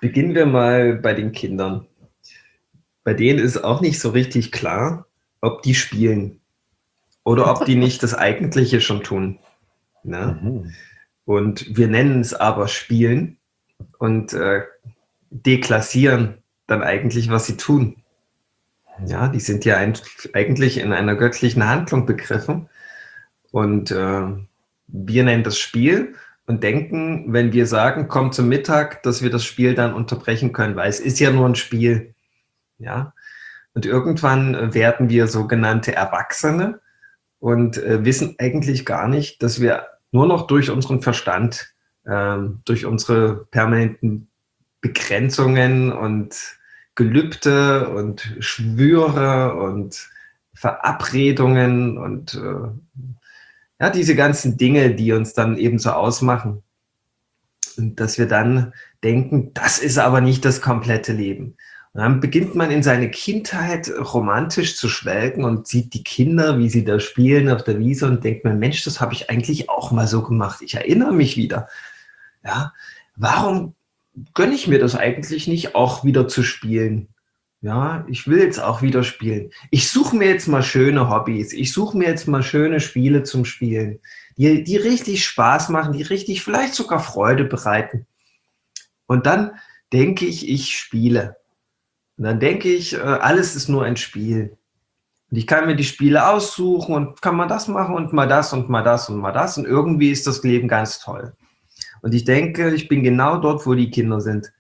Beginnen wir mal bei den Kindern. Bei denen ist auch nicht so richtig klar, ob die spielen oder ob die nicht das Eigentliche schon tun. Ne? Mhm. Und wir nennen es aber Spielen und deklassieren dann eigentlich, was sie tun. Ja, die sind ja eigentlich in einer göttlichen Handlung begriffen und wir nennen das Spiel und denken, wenn wir sagen, komm zum Mittag, dass wir das Spiel dann unterbrechen können, weil es ist ja nur ein Spiel. Ja, und irgendwann werden wir sogenannte Erwachsene und wissen eigentlich gar nicht, dass wir nur noch durch unseren Verstand, durch unsere permanenten Begrenzungen und Gelübde und Schwüre und Verabredungen und ja, diese ganzen Dinge, die uns dann eben so ausmachen. Und dass wir dann denken, das ist aber nicht das komplette Leben. Und dann beginnt man in seine Kindheit romantisch zu schwelgen und sieht die Kinder, wie sie da spielen auf der Wiese und denkt mir, Mensch, das habe ich eigentlich auch mal so gemacht. Ich erinnere mich wieder. Ja, warum gönne ich mir das eigentlich nicht, auch wieder zu spielen? Ja, ich will jetzt auch wieder spielen. Ich suche mir jetzt mal schöne Hobbys. Ich suche mir jetzt mal schöne Spiele zum Spielen, die richtig Spaß machen, die richtig vielleicht sogar Freude bereiten. Und dann denke ich, ich spiele. Und dann denke ich, alles ist nur ein Spiel. Und ich kann mir die Spiele aussuchen und kann mal das machen und mal das und mal das und mal das. Und irgendwie ist das Leben ganz toll. Und ich denke, ich bin genau dort, wo die Kinder sind.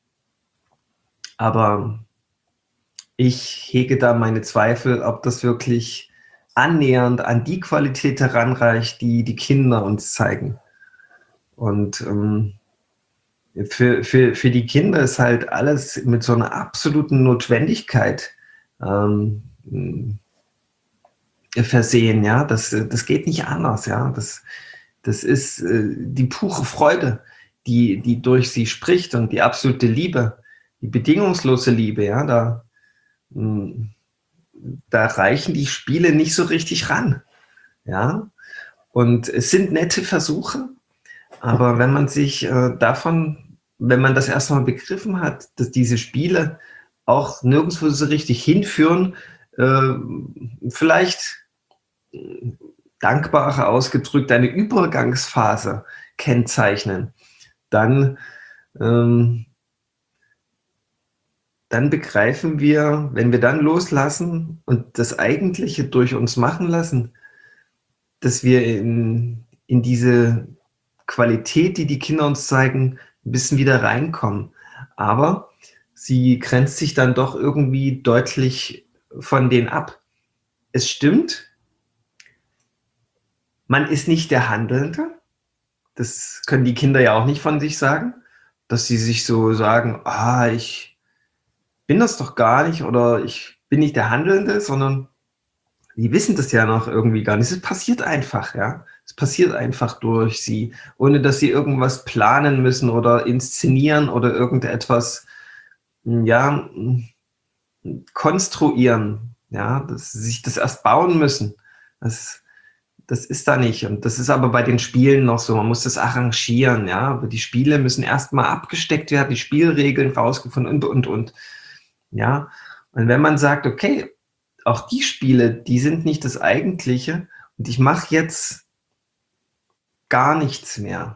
Aber ich hege da meine Zweifel, ob das wirklich annähernd an die Qualität heranreicht, die die Kinder uns zeigen. Und für die Kinder ist halt alles mit so einer absoluten Notwendigkeit ähm, versehen, ja. Das geht nicht anders, ja. Das ist die pure Freude, die durch sie spricht und die absolute Liebe, die bedingungslose Liebe, ja. Mh, da reichen die Spiele nicht so richtig ran, ja. Und es sind nette Versuche, aber wenn man sich wenn man das erstmal begriffen hat, dass diese Spiele auch nirgendwo so richtig hinführen, äh, vielleicht dankbarer ausgedrückt eine Übergangsphase kennzeichnen, dann, ähm, dann begreifen wir, wenn wir dann loslassen und das Eigentliche durch uns machen lassen, dass wir in diese Qualität, die die Kinder uns zeigen, ein bisschen wieder reinkommen. Aber sie grenzt sich dann doch irgendwie deutlich von denen ab. Es stimmt, man ist nicht der Handelnde. Das können die Kinder ja auch nicht von sich sagen, dass sie sich so sagen, ah, ich bin das doch gar nicht oder ich bin nicht der Handelnde, sondern die wissen das ja noch irgendwie gar nicht. Es passiert einfach, ja. Es passiert einfach durch sie, ohne dass sie irgendwas planen müssen oder inszenieren oder irgendetwas, ja, konstruieren, ja, dass sie sich das erst bauen müssen. Das, das ist da nicht. Und das ist aber bei den Spielen noch so. Man muss das arrangieren, ja. Aber die Spiele müssen erstmal abgesteckt werden, die Spielregeln rausgefunden und. Ja. Und wenn man sagt, okay, auch die Spiele, die sind nicht das Eigentliche und ich mache jetzt gar nichts mehr,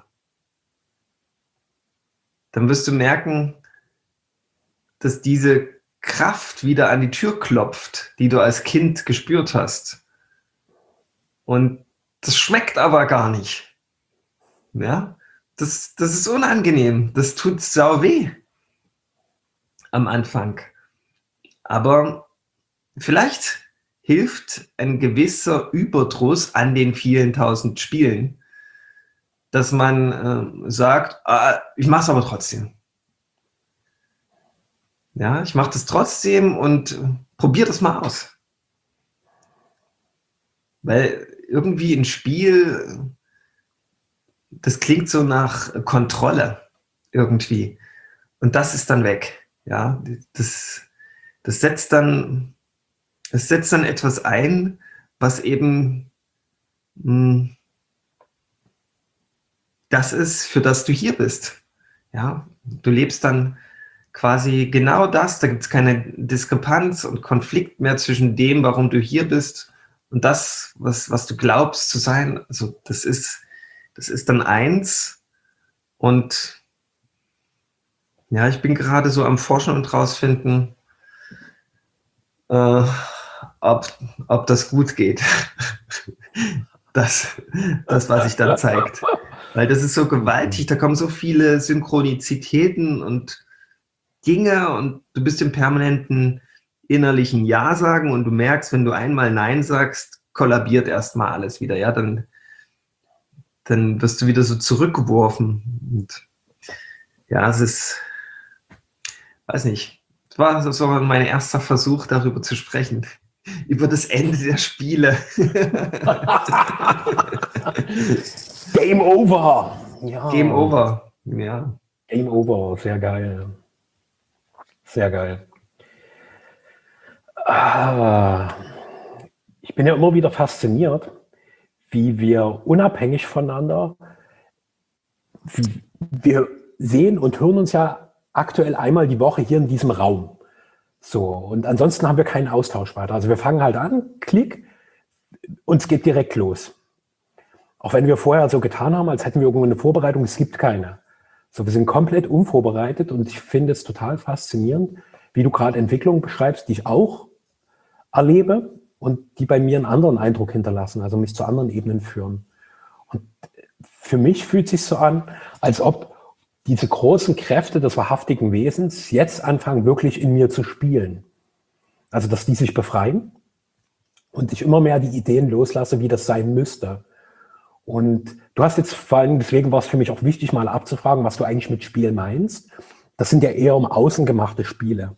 dann wirst du merken, dass diese Kraft wieder an die Tür klopft, die du als Kind gespürt hast. Und das schmeckt aber gar nicht. Ja, das ist unangenehm. Das tut sau weh am Anfang. Aber vielleicht hilft ein gewisser Überdruss an den vielen tausend Spielen, dass man sagt, ah, ich mache es aber trotzdem. Ja, ich mache das trotzdem und probiere das mal aus. Weil irgendwie ein Spiel, das klingt so nach Kontrolle irgendwie. Und das ist dann weg. Ja, das setzt dann, das setzt dann etwas ein, was eben mh, das ist, für das du hier bist. Ja, du lebst dann quasi genau das, da gibt es keine Diskrepanz und Konflikt mehr zwischen dem, warum du hier bist und das, was du glaubst zu sein. Also das ist dann eins. Und ja, ich bin gerade so am Forschen und rausfinden, ob das gut geht. Das, was sich dann zeigt. Weil das ist so gewaltig, da kommen so viele Synchronizitäten und Dinge und du bist im permanenten innerlichen Ja sagen und du merkst, wenn du einmal Nein sagst, kollabiert erstmal alles wieder. Ja, dann wirst du wieder so zurückgeworfen. Und ja, es ist, weiß nicht, es war so mein erster Versuch, darüber zu sprechen. Über das Ende der Spiele. Game over. Ja. Game over, ja. Game over, sehr geil. Sehr geil. Ich bin ja immer wieder fasziniert, wie wir unabhängig voneinander, wir sehen und hören uns ja aktuell einmal die Woche hier in diesem Raum. So, und ansonsten haben wir keinen Austausch weiter. Also wir fangen halt an, klick, und es geht direkt los. Auch wenn wir vorher so getan haben, als hätten wir irgendwo eine Vorbereitung, es gibt keine. So, wir sind komplett unvorbereitet und ich finde es total faszinierend, wie du gerade Entwicklungen beschreibst, die ich auch erlebe und die bei mir einen anderen Eindruck hinterlassen, also mich zu anderen Ebenen führen. Und für mich fühlt es sich so an, als ob diese großen Kräfte des wahrhaftigen Wesens jetzt anfangen, wirklich in mir zu spielen. Also, dass die sich befreien und ich immer mehr die Ideen loslasse, wie das sein müsste. Und du hast jetzt vor allem, deswegen war es für mich auch wichtig, mal abzufragen, was du eigentlich mit Spiel meinst. Das sind ja eher um außen gemachte Spiele.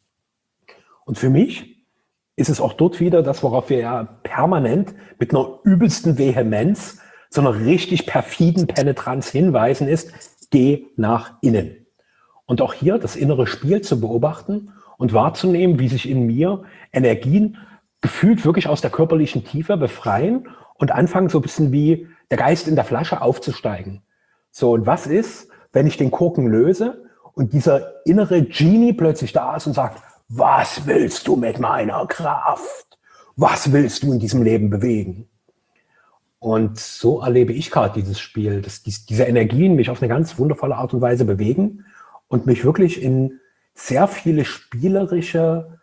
Und für mich ist es auch dort wieder das, worauf wir ja permanent mit einer übelsten Vehemenz, so einer richtig perfiden Penetranz hinweisen, ist, geh nach innen. Und auch hier das innere Spiel zu beobachten und wahrzunehmen, wie sich in mir Energien gefühlt wirklich aus der körperlichen Tiefe befreien und anfangen so ein bisschen wie der Geist in der Flasche aufzusteigen. So, und was ist, wenn ich den Korken löse und dieser innere Genie plötzlich da ist und sagt, was willst du mit meiner Kraft? Was willst du in diesem Leben bewegen? Und so erlebe ich gerade dieses Spiel, dass diese Energien mich auf eine ganz wundervolle Art und Weise bewegen und mich wirklich in sehr viele spielerische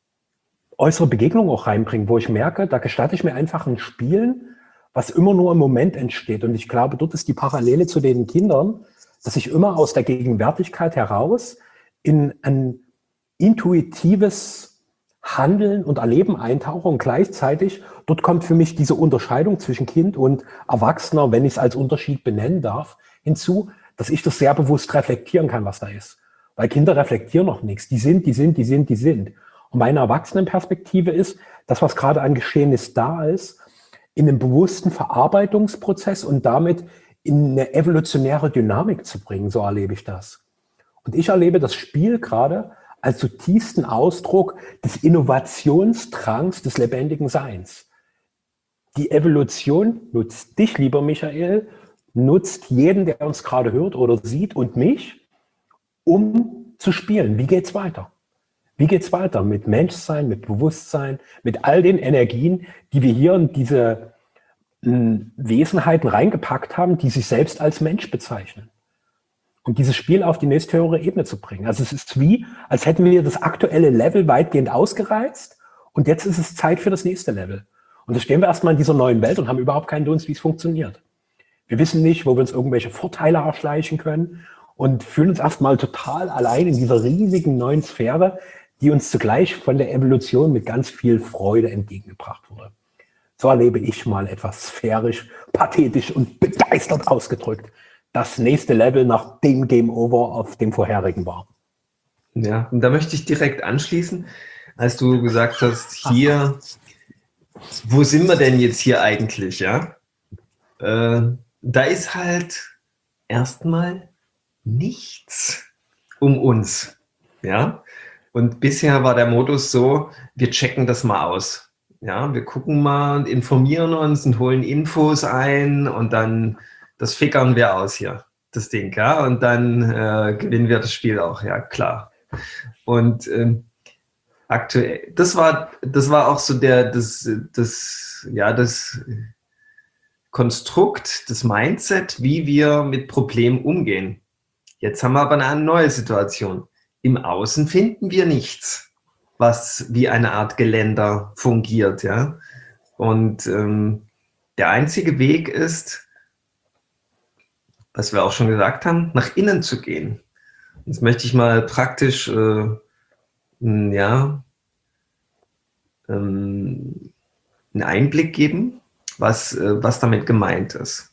äußere Begegnungen auch reinbringen, wo ich merke, da gestatte ich mir einfach ein Spielen, was immer nur im Moment entsteht. Und ich glaube, dort ist die Parallele zu den Kindern, dass ich immer aus der Gegenwärtigkeit heraus in ein intuitives Handeln und Erleben eintauche und gleichzeitig dort kommt für mich diese Unterscheidung zwischen Kind und Erwachsener, wenn ich es als Unterschied benennen darf, hinzu, dass ich das sehr bewusst reflektieren kann, was da ist. Weil Kinder reflektieren noch nichts. Die sind. Und meine Erwachsenenperspektive ist, das, was gerade an Geschehnis da ist, in einen bewussten Verarbeitungsprozess und damit in eine evolutionäre Dynamik zu bringen. So erlebe ich das. Und ich erlebe das Spiel gerade als zutiefsten Ausdruck des Innovationsdrangs des lebendigen Seins. Die Evolution nutzt dich, lieber Michael, nutzt jeden, der uns gerade hört oder sieht und mich, um zu spielen. Wie geht's weiter? Wie geht's weiter mit Menschsein, mit Bewusstsein, mit all den Energien, die wir hier in diese Wesenheiten reingepackt haben, die sich selbst als Mensch bezeichnen? Und dieses Spiel auf die nächsthöhere Ebene zu bringen. Also es ist wie, als hätten wir das aktuelle Level weitgehend ausgereizt und jetzt ist es Zeit für das nächste Level. Und da stehen wir erstmal in dieser neuen Welt und haben überhaupt keinen Dunst, wie es funktioniert. Wir wissen nicht, wo wir uns irgendwelche Vorteile erschleichen können und fühlen uns erstmal total allein in dieser riesigen neuen Sphäre, die uns zugleich von der Evolution mit ganz viel Freude entgegengebracht wurde. So erlebe ich mal etwas sphärisch, pathetisch und begeistert ausgedrückt das nächste Level nach dem Game Over auf dem vorherigen war. Ja, und da möchte ich direkt anschließen, als du gesagt hast, hier, wo sind wir denn jetzt hier eigentlich, ja? Da ist halt erstmal nichts um uns, ja? Und bisher war der Modus so, wir checken das mal aus. Ja, wir gucken mal und informieren uns und holen Infos ein und dann das fickern wir aus hier, das Ding, ja. Und dann gewinnen wir das Spiel auch, ja, klar. Und aktuell, das war auch so das Konstrukt, das Mindset, wie wir mit Problemen umgehen. Jetzt haben wir aber eine neue Situation. Im Außen finden wir nichts, was wie eine Art Geländer fungiert, ja. Und der einzige Weg ist, was wir auch schon gesagt haben, nach innen zu gehen. Jetzt möchte ich mal praktisch einen Einblick geben, was damit gemeint ist.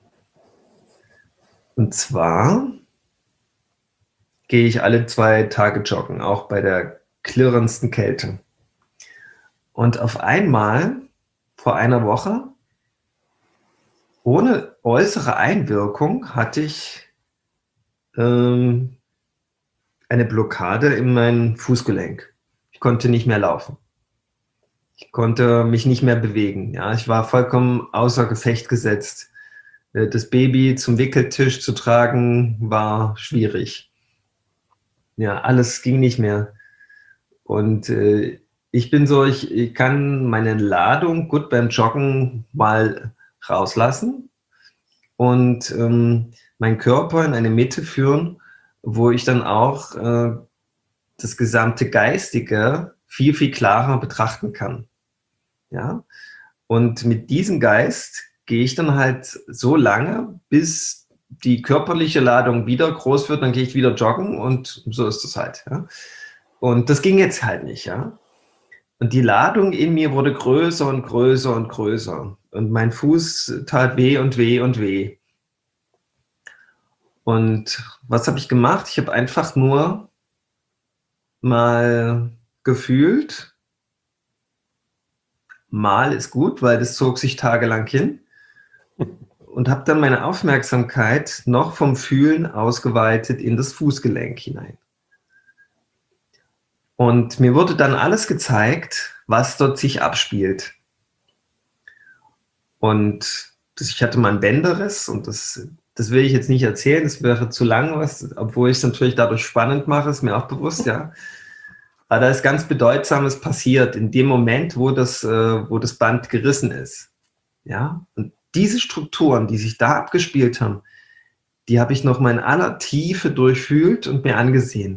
Und zwar gehe ich alle 2 Tage joggen, auch bei der klirrendsten Kälte. Und auf einmal, vor einer Woche, ohne äußere Einwirkung, hatte ich eine Blockade in meinem Fußgelenk. Ich konnte nicht mehr laufen. Ich konnte mich nicht mehr bewegen. Ja, ich war vollkommen außer Gefecht gesetzt. Das Baby zum Wickeltisch zu tragen, war schwierig. Ja, alles ging nicht mehr. Und ich bin so, ich kann meine Ladung gut beim Joggen mal rauslassen und meinen Körper in eine Mitte führen, wo ich dann auch das gesamte Geistige viel, viel klarer betrachten kann. Ja? Und mit diesem Geist gehe ich dann halt so lange, bis die körperliche Ladung wieder groß wird, dann gehe ich wieder joggen und so ist es halt. Ja? Und das ging jetzt halt nicht. Ja? Und die Ladung in mir wurde größer und größer und größer. Und mein Fuß tat weh und weh und weh. Und was habe ich gemacht? Ich habe einfach nur mal gefühlt, mal ist gut, weil das zog sich tagelang hin. Und habe dann meine Aufmerksamkeit noch vom Fühlen ausgeweitet in das Fußgelenk hinein. Und mir wurde dann alles gezeigt, was dort sich abspielt. Und ich hatte mal einen Bänderriss und das will ich jetzt nicht erzählen, das wäre zu lang, obwohl ich es natürlich dadurch spannend mache, ist mir auch bewusst, ja. Aber da ist ganz Bedeutsames passiert in dem Moment, wo das Band gerissen ist. Ja? Und diese Strukturen, die sich da abgespielt haben, die habe ich noch mal in aller Tiefe durchfühlt und mir angesehen.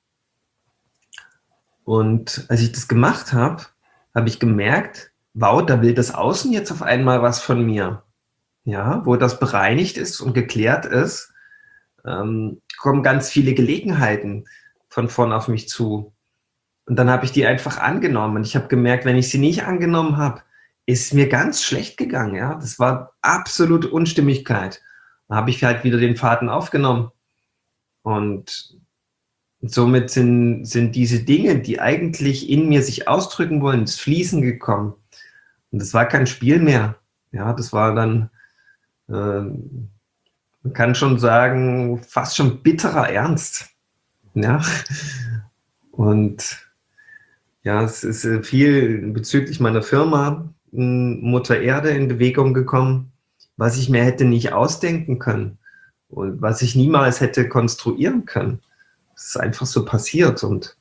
Und als ich das gemacht habe, habe ich gemerkt, wow, da will das Außen jetzt auf einmal was von mir. Ja, wo das bereinigt ist und geklärt ist, kommen ganz viele Gelegenheiten von vorn auf mich zu. Und dann habe ich die einfach angenommen. Und ich habe gemerkt, wenn ich sie nicht angenommen habe, ist mir ganz schlecht gegangen. Ja, das war absolute Unstimmigkeit. Da habe ich halt wieder den Faden aufgenommen. Und somit sind diese Dinge, die eigentlich in mir sich ausdrücken wollen, ins Fließen gekommen. Und das war kein Spiel mehr. Ja, das war dann, man kann schon sagen, fast schon bitterer Ernst. Ja, und ja, es ist viel bezüglich meiner Firma Mutter Erde in Bewegung gekommen, was ich mir hätte nicht ausdenken können und was ich niemals hätte konstruieren können. Es ist einfach so passiert und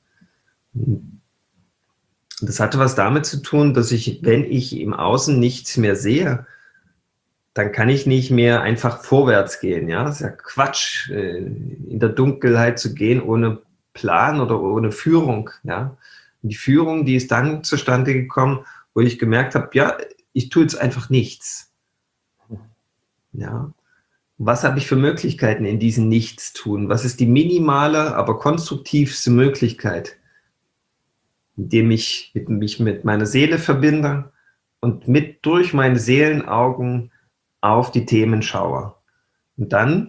das hatte was damit zu tun, dass wenn ich im Außen nichts mehr sehe, dann kann ich nicht mehr einfach vorwärts gehen. Ja, das ist ja Quatsch, in der Dunkelheit zu gehen ohne Plan oder ohne Führung. Ja, und die Führung, die ist dann zustande gekommen, wo ich gemerkt habe, ja, ich tue jetzt einfach nichts. Ja, was habe ich für Möglichkeiten in diesem Nichtstun? Was ist die minimale, aber konstruktivste Möglichkeit, indem ich mich mit meiner Seele verbinde und durch meine Seelenaugen auf die Themen schaue. Und dann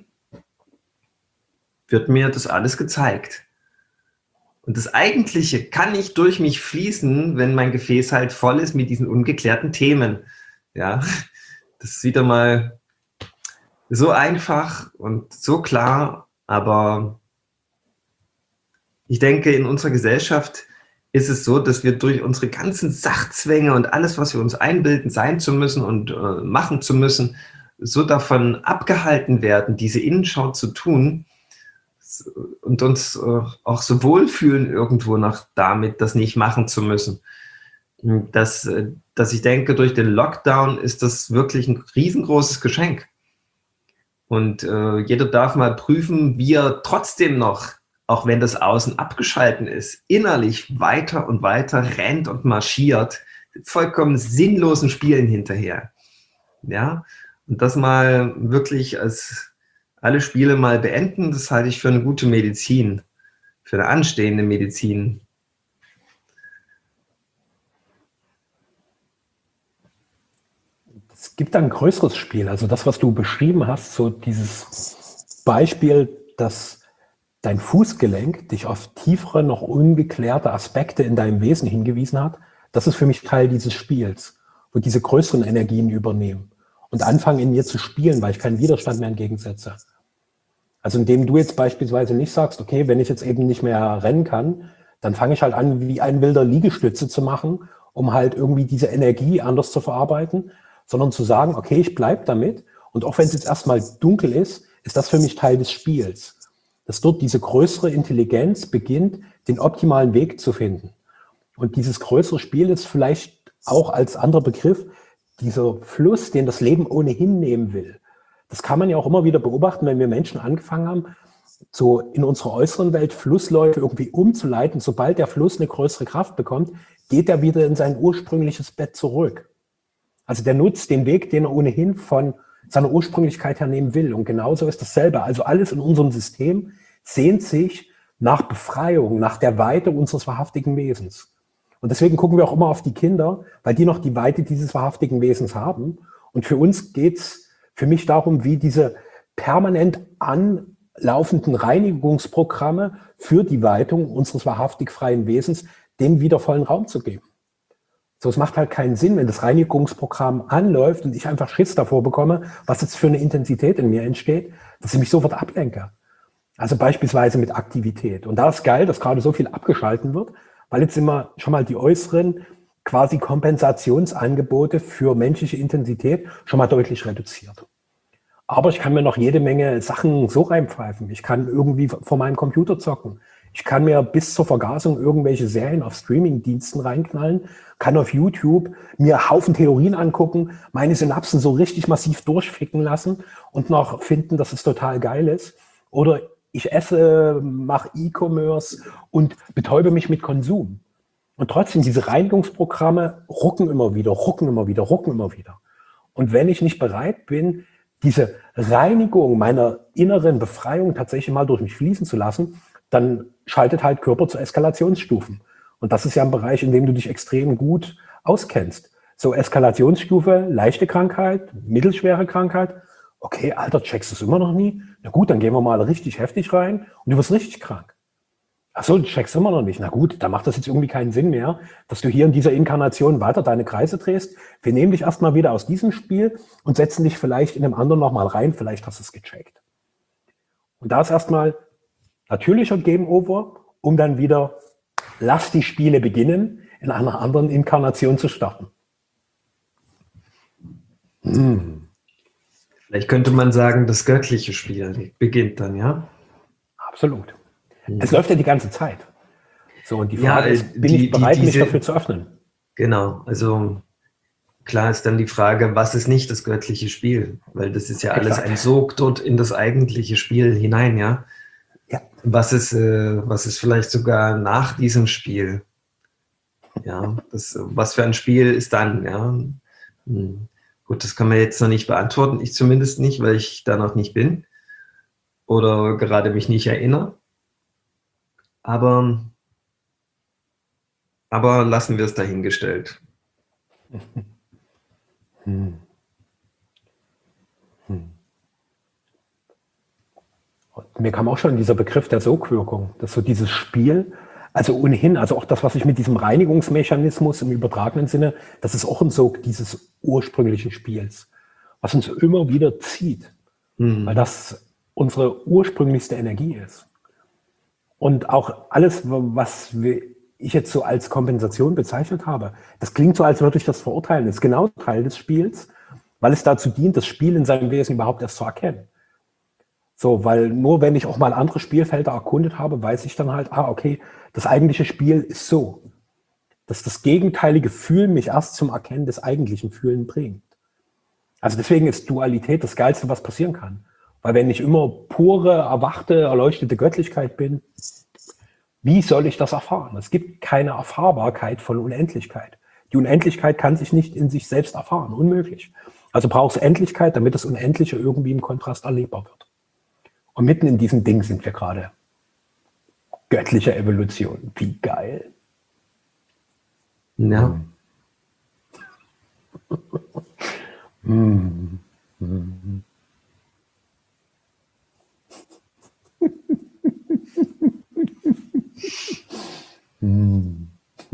wird mir das alles gezeigt. Und das Eigentliche kann nicht durch mich fließen, wenn mein Gefäß halt voll ist mit diesen ungeklärten Themen. Ja, das ist wieder mal so einfach und so klar, aber ich denke, in unserer Gesellschaft ist es so, dass wir durch unsere ganzen Sachzwänge und alles, was wir uns einbilden, sein zu müssen und machen zu müssen, so davon abgehalten werden, diese Innenschau zu tun, und uns auch so wohlfühlen irgendwo noch damit, das nicht machen zu müssen. Dass ich denke, durch den Lockdown ist das wirklich ein riesengroßes Geschenk. Und jeder darf mal prüfen, wie er trotzdem noch, auch wenn das Außen abgeschalten ist, innerlich weiter und weiter rennt und marschiert, vollkommen sinnlosen Spielen hinterher. Ja, und das mal wirklich als alle Spiele mal beenden, das halte ich für eine gute Medizin, für eine anstehende Medizin. Es gibt ein größeres Spiel, also das, was du beschrieben hast, so dieses Beispiel, dass dein Fußgelenk dich auf tiefere, noch ungeklärte Aspekte in deinem Wesen hingewiesen hat, das ist für mich Teil dieses Spiels, wo diese größeren Energien übernehmen und anfangen in mir zu spielen, weil ich keinen Widerstand mehr entgegensetze. Also indem du jetzt beispielsweise nicht sagst, okay, wenn ich jetzt eben nicht mehr rennen kann, dann fange ich halt an, wie ein wilder Liegestütze zu machen, um halt irgendwie diese Energie anders zu verarbeiten, sondern zu sagen, okay, ich bleibe damit und auch wenn es jetzt erstmal dunkel ist, ist das für mich Teil des Spiels. Dass dort diese größere Intelligenz beginnt, den optimalen Weg zu finden. Und dieses größere Spiel ist vielleicht auch als anderer Begriff dieser Fluss, den das Leben ohnehin nehmen will. Das kann man ja auch immer wieder beobachten, wenn wir Menschen angefangen haben, so in unserer äußeren Welt Flussläufe irgendwie umzuleiten. Sobald der Fluss eine größere Kraft bekommt, geht er wieder in sein ursprüngliches Bett zurück. Also der nutzt den Weg, den er ohnehin von seiner Ursprünglichkeit her nehmen will. Und genauso ist dasselbe. Also alles in unserem System sehnt sich nach Befreiung, nach der Weite unseres wahrhaftigen Wesens. Und deswegen gucken wir auch immer auf die Kinder, weil die noch die Weite dieses wahrhaftigen Wesens haben. Und für uns geht's für mich darum, wie diese permanent anlaufenden Reinigungsprogramme für die Weitung unseres wahrhaftig freien Wesens dem wieder vollen Raum zu geben. So, es macht halt keinen Sinn, wenn das Reinigungsprogramm anläuft und ich einfach Schiss davor bekomme, was jetzt für eine Intensität in mir entsteht, dass ich mich sofort ablenke. Also beispielsweise mit Aktivität. Und da ist geil, dass gerade so viel abgeschalten wird, weil jetzt immer schon mal die äußeren quasi Kompensationsangebote für menschliche Intensität schon mal deutlich reduziert. Aber ich kann mir noch jede Menge Sachen so reinpfeifen. Ich kann irgendwie vor meinem Computer zocken. Ich kann mir bis zur Vergasung irgendwelche Serien auf Streaming-Diensten reinknallen, kann auf YouTube mir Haufen Theorien angucken, meine Synapsen so richtig massiv durchficken lassen und noch finden, dass es total geil ist. Oder ich esse, mache E-Commerce und betäube mich mit Konsum. Und trotzdem, diese Reinigungsprogramme rucken immer wieder, rucken immer wieder, rucken immer wieder. Und wenn ich nicht bereit bin, diese Reinigung meiner inneren Befreiung tatsächlich mal durch mich fließen zu lassen, dann schaltet halt Körper zu Eskalationsstufen. Und das ist ja ein Bereich, in dem du dich extrem gut auskennst. So Eskalationsstufe, leichte Krankheit, mittelschwere Krankheit. Okay, Alter, checkst du es immer noch nie? Na gut, dann gehen wir mal richtig heftig rein und du wirst richtig krank. Ach so, du checkst immer noch nicht. Na gut, dann macht das jetzt irgendwie keinen Sinn mehr, dass du hier in dieser Inkarnation weiter deine Kreise drehst. Wir nehmen dich erstmal wieder aus diesem Spiel und setzen dich vielleicht in einem anderen nochmal rein. Vielleicht hast du es gecheckt. Und da ist erstmal natürlicher Game Over, um dann wieder, lass die Spiele beginnen, in einer anderen Inkarnation zu starten. Vielleicht könnte man sagen, das göttliche Spiel beginnt dann, ja? Absolut. Es läuft ja die ganze Zeit. So, und die Frage ist, bin ich bereit, mich dafür zu öffnen? Genau, also klar ist dann die Frage, was ist nicht das göttliche Spiel? Weil das ist ja alles ein Sog dort in das eigentliche Spiel hinein, ja? Ja. Was ist vielleicht sogar nach diesem Spiel? Ja, was für ein Spiel ist dann, ja? Gut, das kann man jetzt noch nicht beantworten, ich zumindest nicht, weil ich da noch nicht bin oder gerade mich nicht erinnere. Aber lassen wir es dahingestellt. Mir kam auch schon dieser Begriff der Sogwirkung, dass so dieses Spiel, also ohnehin, also auch das, was ich mit diesem Reinigungsmechanismus im übertragenen Sinne, das ist auch ein Sog dieses ursprünglichen Spiels, was uns immer wieder zieht, weil das unsere ursprünglichste Energie ist. Und auch alles, was ich jetzt so als Kompensation bezeichnet habe, das klingt so, als würde ich das verurteilen. Das ist genau Teil des Spiels, weil es dazu dient, das Spiel in seinem Wesen überhaupt erst zu erkennen. So, weil nur wenn ich auch mal andere Spielfelder erkundet habe, weiß ich dann halt, okay, das eigentliche Spiel ist so, dass das gegenteilige Fühlen mich erst zum Erkennen des eigentlichen Fühlen bringt. Also deswegen ist Dualität das Geilste, was passieren kann. Weil wenn ich immer pure, erwachte, erleuchtete Göttlichkeit bin, wie soll ich das erfahren? Es gibt keine Erfahrbarkeit von Unendlichkeit. Die Unendlichkeit kann sich nicht in sich selbst erfahren, unmöglich. Also braucht es Endlichkeit, damit das Unendliche irgendwie im Kontrast erlebbar wird. Und mitten in diesem Ding sind wir gerade. Göttliche Evolution, wie geil. Ja. Mm. Mm.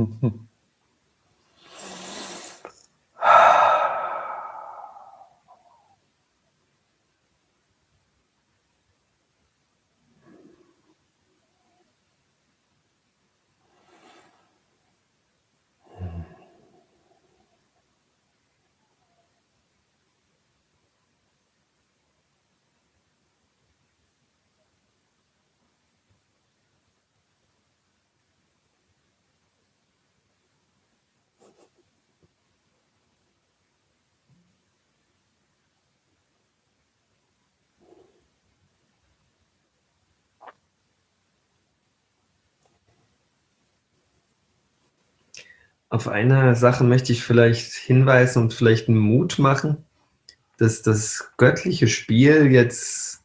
Auf eine Sache möchte ich vielleicht hinweisen und vielleicht einen Mut machen, dass das göttliche Spiel jetzt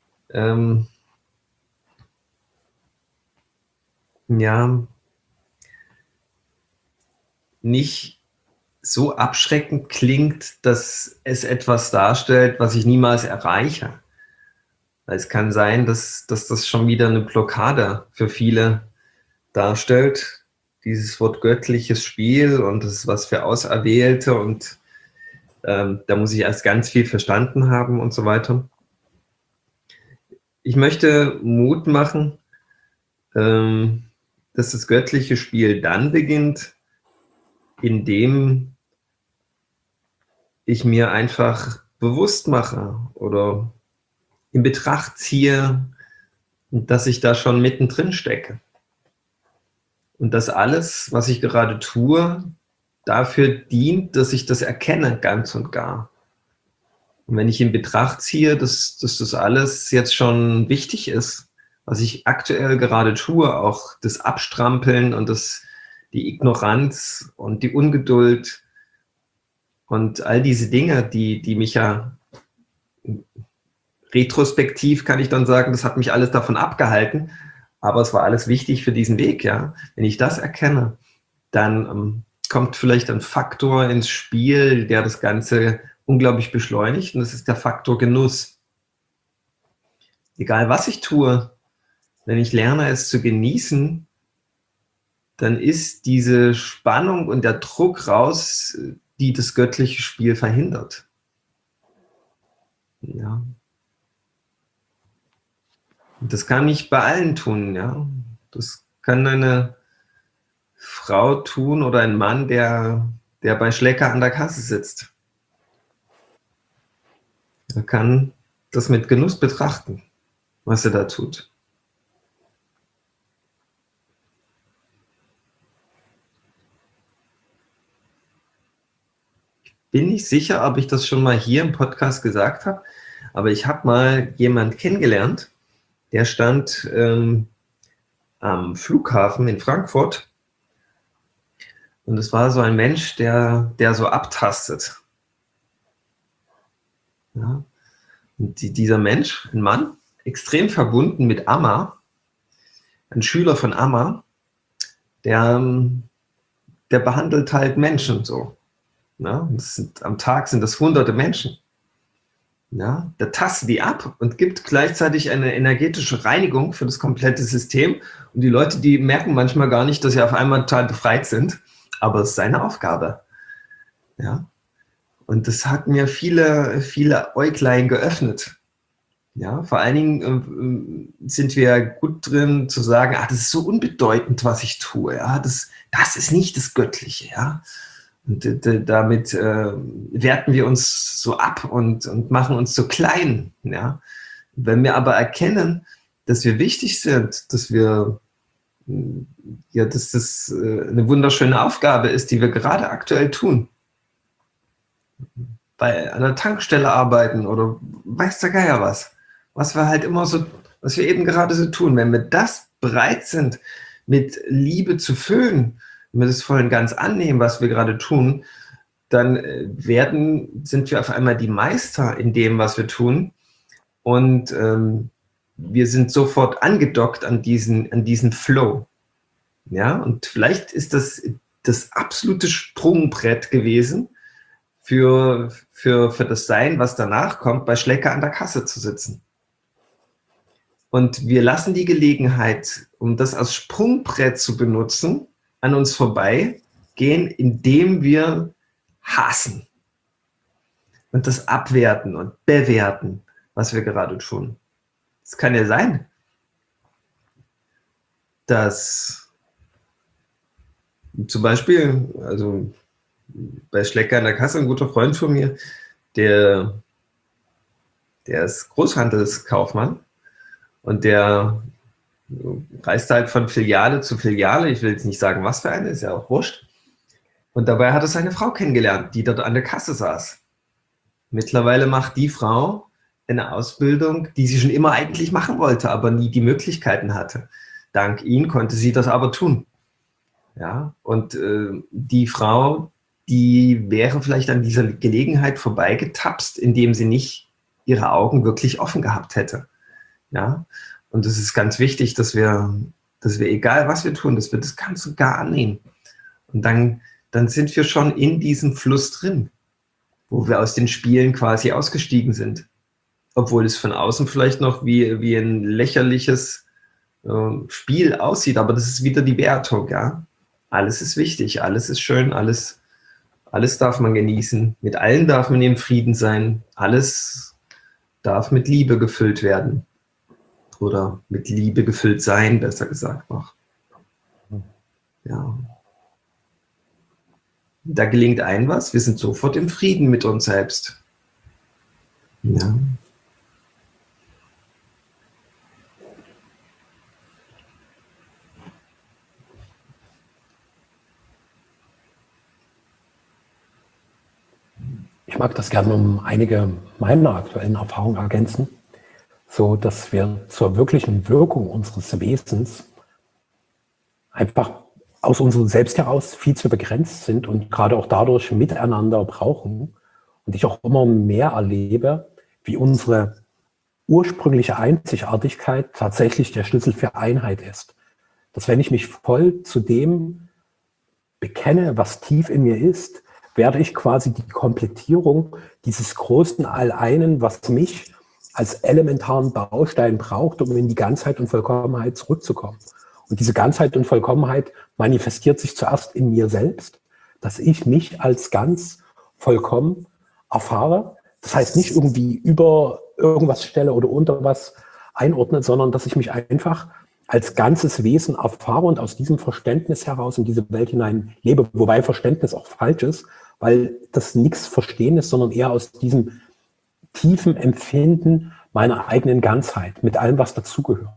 ja nicht so abschreckend klingt, dass es etwas darstellt, was ich niemals erreiche. Weil es kann sein, dass das schon wieder eine Blockade für viele darstellt, dieses Wort göttliches Spiel, und das ist was für Auserwählte, und da muss ich erst ganz viel verstanden haben und so weiter. Ich möchte Mut machen, dass das göttliche Spiel dann beginnt, indem ich mir einfach bewusst mache oder in Betracht ziehe, dass ich da schon mittendrin stecke. Und dass alles, was ich gerade tue, dafür dient, dass ich das erkenne, ganz und gar. Und wenn ich in Betracht ziehe, dass das alles jetzt schon wichtig ist, was ich aktuell gerade tue, auch das Abstrampeln und die Ignoranz und die Ungeduld und all diese Dinge, die mich ja retrospektiv, kann ich dann sagen, das hat mich alles davon abgehalten, aber es war alles wichtig für diesen Weg, ja. Wenn ich das erkenne, dann kommt vielleicht ein Faktor ins Spiel, der das Ganze unglaublich beschleunigt, und das ist der Faktor Genuss. Egal was ich tue, wenn ich lerne, es zu genießen, dann ist diese Spannung und der Druck raus, die das göttliche Spiel verhindert. Ja. Und das kann ich bei allen tun, ja. Das kann eine Frau tun oder ein Mann, der bei Schlecker an der Kasse sitzt. Er kann das mit Genuss betrachten, was er da tut. Ich bin nicht sicher, ob ich das schon mal hier im Podcast gesagt habe, aber ich habe mal jemanden kennengelernt, der stand am Flughafen in Frankfurt, und es war so ein Mensch, der so abtastet. Ja. Und dieser Mensch, ein Mann, extrem verbunden mit Amma, ein Schüler von Amma, der behandelt halt Menschen so. Ja. Am Tag sind das hunderte Menschen. Ja, der tastet die ab und gibt gleichzeitig eine energetische Reinigung für das komplette System. Und die Leute, die merken manchmal gar nicht, dass sie auf einmal total befreit sind. Aber es ist seine Aufgabe. Ja. Und das hat mir viele, viele Äuglein geöffnet. Ja, vor allen Dingen sind wir gut drin zu sagen, das ist so unbedeutend, was ich tue. Ja, das ist nicht das Göttliche. Ja. Und damit werten wir uns so ab und machen uns so klein. Ja. Wenn wir aber erkennen, dass wir wichtig sind, dass das eine wunderschöne Aufgabe ist, die wir gerade aktuell tun, bei einer Tankstelle arbeiten oder weiß der Geier was wir halt immer so, was wir eben gerade so tun, wenn wir das bereit sind, mit Liebe zu füllen, wenn wir das voll und ganz annehmen, was wir gerade tun, dann sind wir auf einmal die Meister in dem, was wir tun, und wir sind sofort angedockt an diesen Flow. Ja, und vielleicht ist das absolute Sprungbrett gewesen für das Sein, was danach kommt, bei Schlecker an der Kasse zu sitzen. Und wir lassen die Gelegenheit, um das als Sprungbrett zu benutzen, an uns vorbeigehen, indem wir hassen und das abwerten und bewerten, was wir gerade tun. Es kann ja sein, dass zum Beispiel, also bei Schlecker an der Kasse, ein guter Freund von mir, der ist Großhandelskaufmann und der reist halt von Filiale zu Filiale. Ich will jetzt nicht sagen, was für eine, ist ja auch wurscht. Und dabei hat er seine Frau kennengelernt, die dort an der Kasse saß. Mittlerweile macht die Frau eine Ausbildung, die sie schon immer eigentlich machen wollte, aber nie die Möglichkeiten hatte. Dank ihm konnte sie das aber tun. Ja, und die Frau, die wäre vielleicht an dieser Gelegenheit vorbeigetapst, indem sie nicht ihre Augen wirklich offen gehabt hätte. Ja, und es ist ganz wichtig, dass wir, egal was wir tun, dass wir das ganz und gar annehmen. Und dann sind wir schon in diesem Fluss drin, wo wir aus den Spielen quasi ausgestiegen sind. Obwohl es von außen vielleicht noch wie ein lächerliches Spiel aussieht, aber das ist wieder die Wertung, ja. Alles ist wichtig, alles ist schön, alles darf man genießen, mit allen darf man im Frieden sein, alles darf mit Liebe gefüllt werden. Oder mit Liebe gefüllt sein, besser gesagt noch. Ja. Da gelingt ein was, wir sind sofort im Frieden mit uns selbst. Ja. Ich mag das gerne um einige meiner aktuellen Erfahrungen ergänzen, so dass wir zur wirklichen Wirkung unseres Wesens einfach aus unserem Selbst heraus viel zu begrenzt sind und gerade auch dadurch miteinander brauchen. Und ich auch immer mehr erlebe, wie unsere ursprüngliche Einzigartigkeit tatsächlich der Schlüssel für Einheit ist. Dass wenn ich mich voll zu dem bekenne, was tief in mir ist, werde ich quasi die Komplettierung dieses großen All-Einen, was mich als elementaren Baustein braucht, um in die Ganzheit und Vollkommenheit zurückzukommen. Und diese Ganzheit und Vollkommenheit manifestiert sich zuerst in mir selbst, dass ich mich als ganz vollkommen erfahre. Das heißt nicht irgendwie über irgendwas stelle oder unter was einordne, sondern dass ich mich einfach als ganzes Wesen erfahre und aus diesem Verständnis heraus in diese Welt hinein lebe. Wobei Verständnis auch falsch ist, weil das nichts Verstehen ist, sondern eher aus diesem tiefen Empfinden meiner eigenen Ganzheit, mit allem, was dazugehört.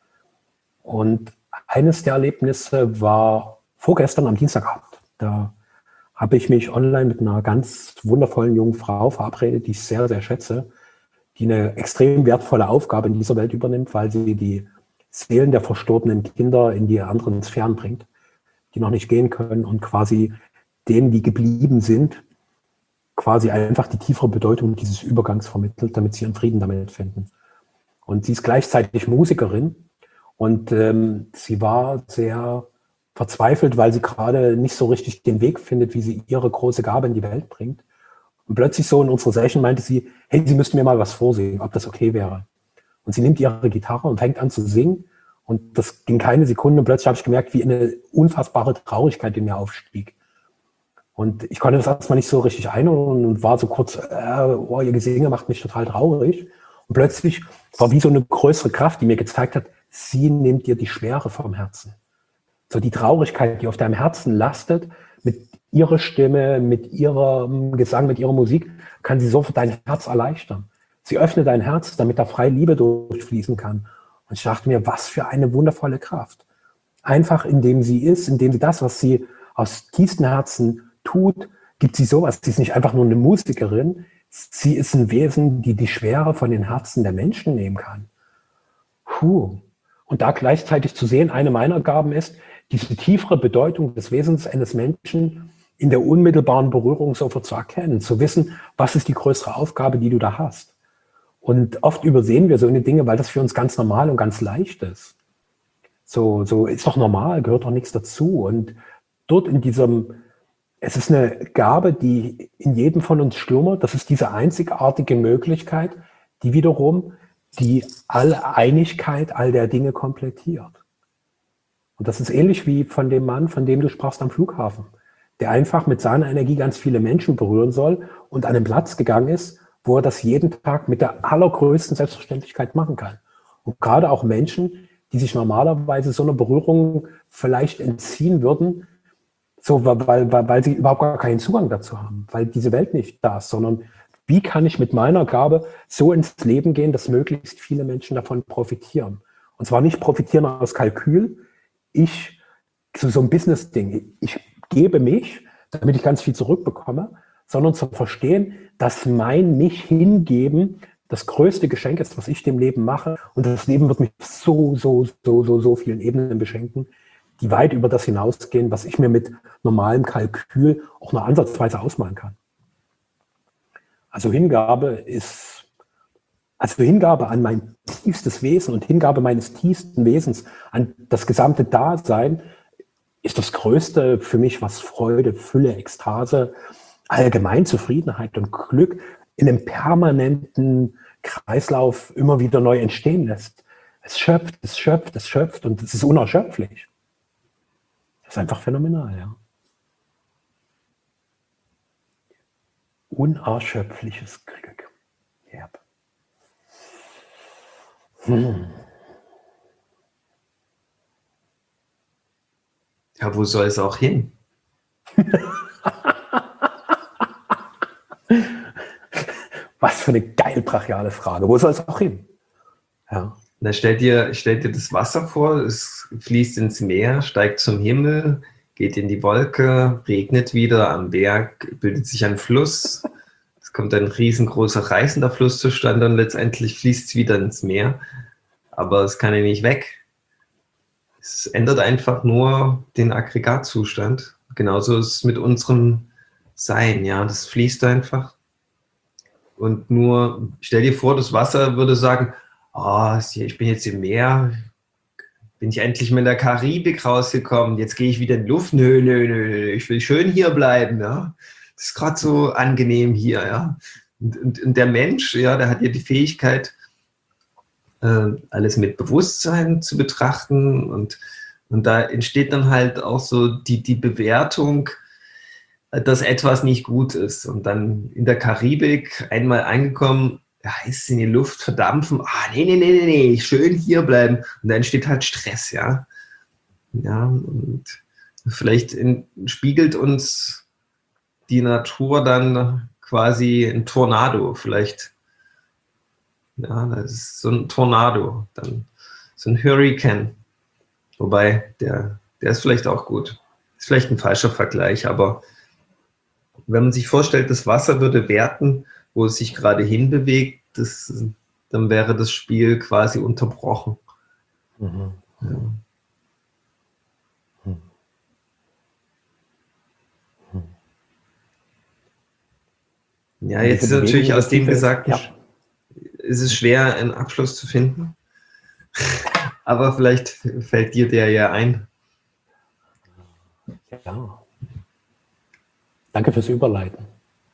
Und eines der Erlebnisse war vorgestern am Dienstagabend. Da habe ich mich online mit einer ganz wundervollen jungen Frau verabredet, die ich sehr, sehr schätze, die eine extrem wertvolle Aufgabe in dieser Welt übernimmt, weil sie die Seelen der verstorbenen Kinder in die anderen Sphären bringt, die noch nicht gehen können und quasi denen, die geblieben sind, quasi einfach die tiefere Bedeutung dieses Übergangs vermittelt, damit sie ihren Frieden damit finden. Und sie ist gleichzeitig Musikerin und sie war sehr verzweifelt, weil sie gerade nicht so richtig den Weg findet, wie sie ihre große Gabe in die Welt bringt. Und plötzlich so in unserer Session meinte sie, hey, Sie müssten mir mal was vorsingen, ob das okay wäre. Und sie nimmt ihre Gitarre und fängt an zu singen. Und das ging keine Sekunde. Und plötzlich habe ich gemerkt, wie eine unfassbare Traurigkeit in mir aufstieg. Und ich konnte das erstmal nicht so richtig einordnen und war so kurz, ihr Gesinge macht mich total traurig. Und plötzlich war wie so eine größere Kraft, die mir gezeigt hat, sie nimmt dir die Schwere vom Herzen. So die Traurigkeit, die auf deinem Herzen lastet, mit ihrer Stimme, mit ihrem Gesang, mit ihrer Musik, kann sie sofort dein Herz erleichtern. Sie öffne dein Herz, damit da freie Liebe durchfließen kann. Und ich dachte mir, was für eine wundervolle Kraft. Einfach indem sie ist, indem sie das, was sie aus tiefstem Herzen tut, gibt sie sowas. Sie ist nicht einfach nur eine Musikerin, sie ist ein Wesen, die die Schwere von den Herzen der Menschen nehmen kann. Puh. Und da gleichzeitig zu sehen, eine meiner Gaben ist, diese tiefere Bedeutung des Wesens eines Menschen in der unmittelbaren Berührung sofort zu erkennen, zu wissen, was ist die größere Aufgabe, die du da hast. Und oft übersehen wir so eine Dinge, weil das für uns ganz normal und ganz leicht ist. So ist doch normal, gehört doch nichts dazu. Und dort in diesem, es ist eine Gabe, die in jedem von uns schlummert. Das ist diese einzigartige Möglichkeit, die wiederum die alle Einigkeit all der Dinge komplettiert. Und das ist ähnlich wie von dem Mann, von dem du sprachst am Flughafen, der einfach mit seiner Energie ganz viele Menschen berühren soll und an einen Platz gegangen ist, wo er das jeden Tag mit der allergrößten Selbstverständlichkeit machen kann. Und gerade auch Menschen, die sich normalerweise so einer Berührung vielleicht entziehen würden, so, weil sie überhaupt gar keinen Zugang dazu haben, weil diese Welt nicht da ist, sondern wie kann ich mit meiner Gabe so ins Leben gehen, dass möglichst viele Menschen davon profitieren? Und zwar nicht profitieren aus Kalkül, so ein Business-Ding, ich gebe mich, damit ich ganz viel zurückbekomme, sondern zu verstehen, dass mein mich hingeben das größte Geschenk ist, was ich dem Leben mache. Und das Leben wird mich so vielen Ebenen beschenken, die weit über das hinausgehen, was ich mir mit normalem Kalkül auch nur ansatzweise ausmalen kann. Also Hingabe an mein tiefstes Wesen und Hingabe meines tiefsten Wesens an das gesamte Dasein ist das Größte für mich, was Freude, Fülle, Ekstase, allgemein Zufriedenheit und Glück in einem permanenten Kreislauf immer wieder neu entstehen lässt. Es schöpft und es ist unerschöpflich. Das ist einfach phänomenal, ja. Unerschöpfliches Glück. Yep. Ja, wo soll es auch hin? Was für eine geil brachiale Frage. Wo soll es auch hin? Ja. Na, stell dir das Wasser vor, es fließt ins Meer, steigt zum Himmel, geht in die Wolke, regnet wieder am Berg, bildet sich ein Fluss, es kommt ein riesengroßer reißender Fluss zustande und letztendlich fließt es wieder ins Meer. Aber es kann ja nicht weg. Es ändert einfach nur den Aggregatzustand. Genauso ist es mit unserem Sein, ja, das fließt einfach. Und nur, stell dir vor, das Wasser würde sagen, oh, ich bin jetzt im Meer, bin ich endlich mal in der Karibik rausgekommen, jetzt gehe ich wieder in die Luft, nö, ich will schön hier bleiben, ja. Das ist gerade so angenehm hier, ja. Und der Mensch, ja, der hat ja die Fähigkeit, alles mit Bewusstsein zu betrachten und da entsteht dann halt auch so die Bewertung, dass etwas nicht gut ist. Und dann in der Karibik einmal angekommen, heißt es in die Luft verdampfen, nee, schön hier bleiben. Und dann entsteht halt Stress, ja. Ja, und vielleicht spiegelt uns die Natur dann quasi ein Tornado, vielleicht. Ja, das ist so ein Tornado, dann so ein Hurricane. Wobei, der ist vielleicht auch gut. Ist vielleicht ein falscher Vergleich, aber wenn man sich vorstellt, das Wasser würde werten, wo es sich gerade hinbewegt, dann wäre das Spiel quasi unterbrochen. Mhm. Ja, jetzt ist natürlich aus dem gesagt, ja, ist es schwer, einen Abschluss zu finden. Aber vielleicht fällt dir der ja ein. Ja. Danke fürs Überleiten.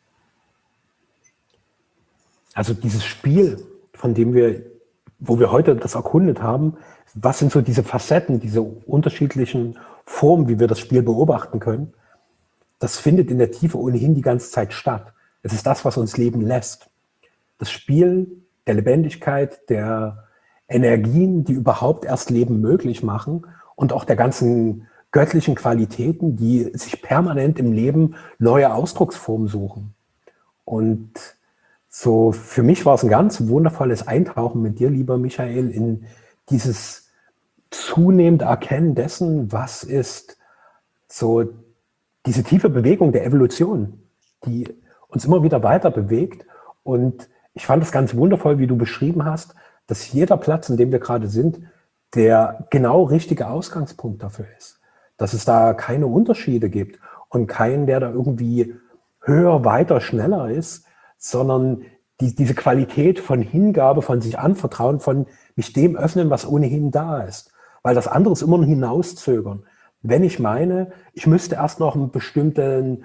Also dieses Spiel, wo wir heute das erkundet haben, was sind so diese Facetten, diese unterschiedlichen Formen, wie wir das Spiel beobachten können, das findet in der Tiefe ohnehin die ganze Zeit statt. Es ist das, was uns leben lässt. Das Spiel der Lebendigkeit, der Energien, die überhaupt erst Leben möglich machen und auch der ganzen göttlichen Qualitäten, die sich permanent im Leben neue Ausdrucksformen suchen. Und So, für mich war es ein ganz wundervolles Eintauchen mit dir, lieber Michael, in dieses zunehmende Erkennen dessen, was ist so diese tiefe Bewegung der Evolution, die uns immer wieder weiter bewegt. Und ich fand es ganz wundervoll, wie du beschrieben hast, dass jeder Platz, in dem wir gerade sind, der genau richtige Ausgangspunkt dafür ist. Dass es da keine Unterschiede gibt und keinen, der da irgendwie höher, weiter, schneller ist, sondern diese Qualität von Hingabe, von sich anvertrauen, von mich dem öffnen, was ohnehin da ist. Weil das andere ist immer ein Hinauszögern. Wenn ich meine, ich müsste erst noch einen bestimmten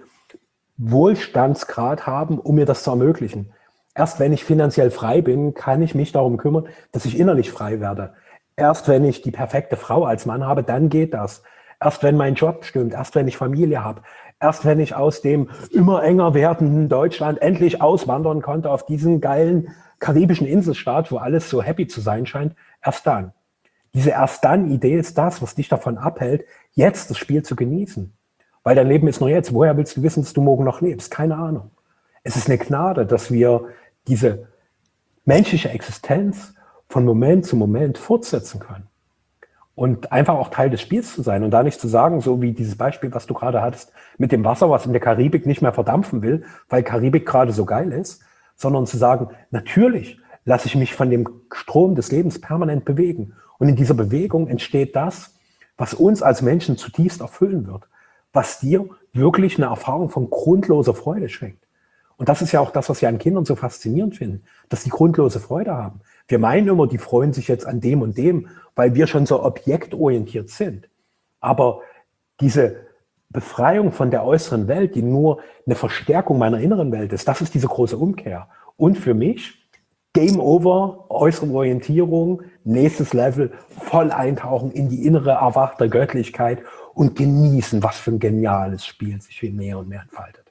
Wohlstandsgrad haben, um mir das zu ermöglichen. Erst wenn ich finanziell frei bin, kann ich mich darum kümmern, dass ich innerlich frei werde. Erst wenn ich die perfekte Frau als Mann habe, dann geht das. Erst wenn mein Job stimmt, erst wenn ich Familie habe, erst wenn ich aus dem immer enger werdenden Deutschland endlich auswandern konnte auf diesen geilen karibischen Inselstaat, wo alles so happy zu sein scheint, erst dann. Diese Erst-dann-Idee ist das, was dich davon abhält, jetzt das Spiel zu genießen. Weil dein Leben ist nur jetzt. Woher willst du wissen, dass du morgen noch lebst? Keine Ahnung. Es ist eine Gnade, dass wir diese menschliche Existenz von Moment zu Moment fortsetzen können. Und einfach auch Teil des Spiels zu sein und da nicht zu sagen, so wie dieses Beispiel, was du gerade hattest, mit dem Wasser, was in der Karibik nicht mehr verdampfen will, weil Karibik gerade so geil ist, sondern zu sagen, natürlich lasse ich mich von dem Strom des Lebens permanent bewegen. Und in dieser Bewegung entsteht das, was uns als Menschen zutiefst erfüllen wird, was dir wirklich eine Erfahrung von grundloser Freude schenkt. Und das ist ja auch das, was wir an Kindern so faszinierend finden, dass die grundlose Freude haben. Wir meinen immer, die freuen sich jetzt an dem und dem, weil wir schon so objektorientiert sind. Aber diese Befreiung von der äußeren Welt, die nur eine Verstärkung meiner inneren Welt ist, das ist diese große Umkehr. Und für mich, Game over, äußere Orientierung, nächstes Level, voll eintauchen in die innere, erwachte Göttlichkeit und genießen, was für ein geniales Spiel sich viel mehr und mehr entfaltet.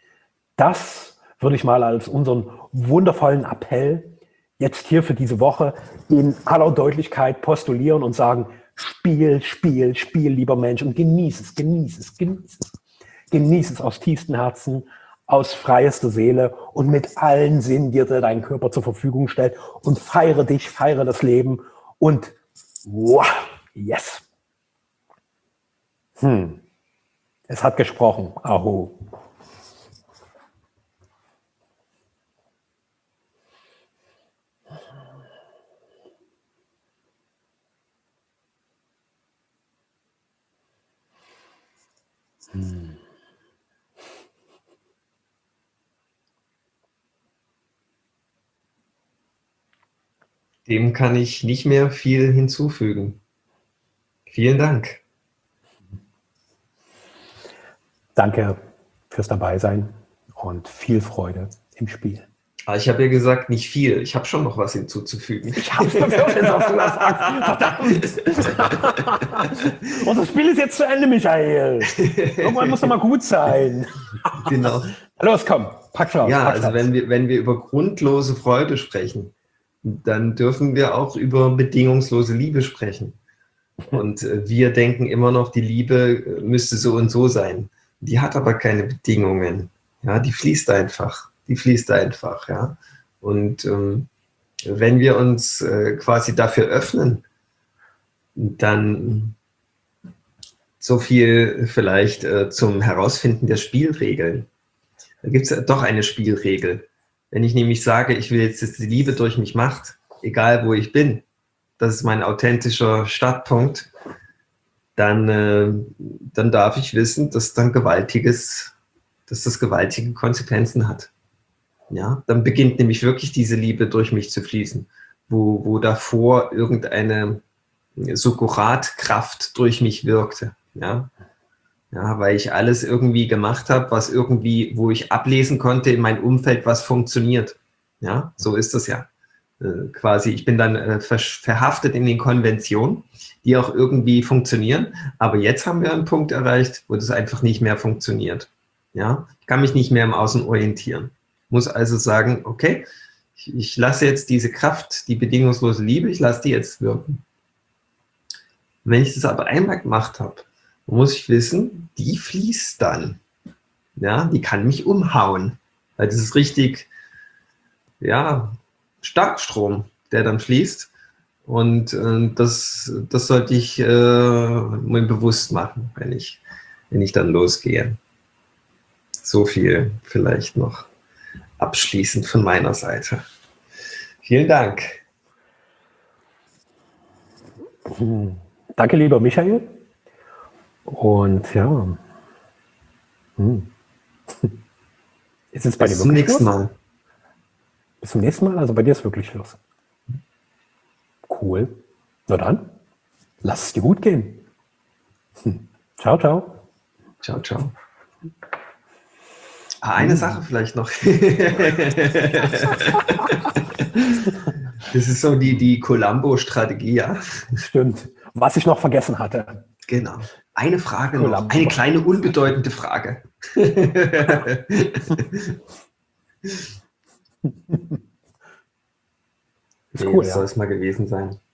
Das würde ich mal als unseren wundervollen Appell jetzt hier für diese Woche in aller Deutlichkeit postulieren und sagen, Spiel, Spiel, Spiel, lieber Mensch, und genieß es, genieß es, genieß es. Genieß es aus tiefstem Herzen, aus freiester Seele und mit allen Sinnen, die dir dein Körper zur Verfügung stellt, und feiere dich, feiere das Leben und wow, yes. Es hat gesprochen. Aho. Dem kann ich nicht mehr viel hinzufügen. Vielen Dank. Danke fürs Dabeisein und viel Freude im Spiel. Aber ich habe ja gesagt, nicht viel. Ich habe schon noch was hinzuzufügen. Ich habe es befürchtet, dass du das sagst. Verdammt. Und das Spiel ist jetzt zu Ende, Michael. Irgendwann muss doch mal gut sein. Genau. Los, komm, pack's raus. Ja, also wenn wir über grundlose Freude sprechen, dann dürfen wir auch über bedingungslose Liebe sprechen. Und wir denken immer noch, die Liebe müsste so und so sein. Die hat aber keine Bedingungen. Ja, die fließt einfach. Die fließt einfach, ja. Und wenn wir uns quasi dafür öffnen, dann so viel vielleicht zum Herausfinden der Spielregeln. Da gibt es doch eine Spielregel. Wenn ich nämlich sage, ich will jetzt, dass die Liebe durch mich macht, egal wo ich bin, das ist mein authentischer Startpunkt, dann darf ich wissen, dass das gewaltige Konsequenzen hat. Ja, dann beginnt nämlich wirklich diese Liebe durch mich zu fließen, wo davor irgendeine Sukkuratkraft durch mich wirkte. Ja, weil ich alles irgendwie gemacht habe, wo ich ablesen konnte in meinem Umfeld, was funktioniert. Ja, so ist das ja. Quasi, ich bin dann verhaftet in den Konventionen, die auch irgendwie funktionieren. Aber jetzt haben wir einen Punkt erreicht, wo das einfach nicht mehr funktioniert. Ja, ich kann mich nicht mehr im Außen orientieren. Muss also sagen, okay, ich lasse jetzt diese Kraft, die bedingungslose Liebe, ich lasse die jetzt wirken. Wenn ich das aber einmal gemacht habe, muss ich wissen, die fließt dann. Ja, die kann mich umhauen. Weil das ist richtig ja, Starkstrom, der dann fließt. Und das sollte ich mir bewusst machen, wenn ich dann losgehe. So viel vielleicht noch abschließend von meiner Seite. Vielen Dank. Danke, lieber Michael. Und ja, ist es bei dir Bis zum wirklich nächsten Schluss? Mal. Bis zum nächsten Mal? Also bei dir ist wirklich Schluss. Cool. Na dann, lass es dir gut gehen. Ciao, ciao. Ciao, ciao. Eine Sache vielleicht noch. Das ist so die Columbo-Strategie, ja. Stimmt. Was ich noch vergessen hatte. Genau. Eine Frage Columbo. noch. Eine kleine, unbedeutende Frage. Ist cool, das ja. soll es mal gewesen sein.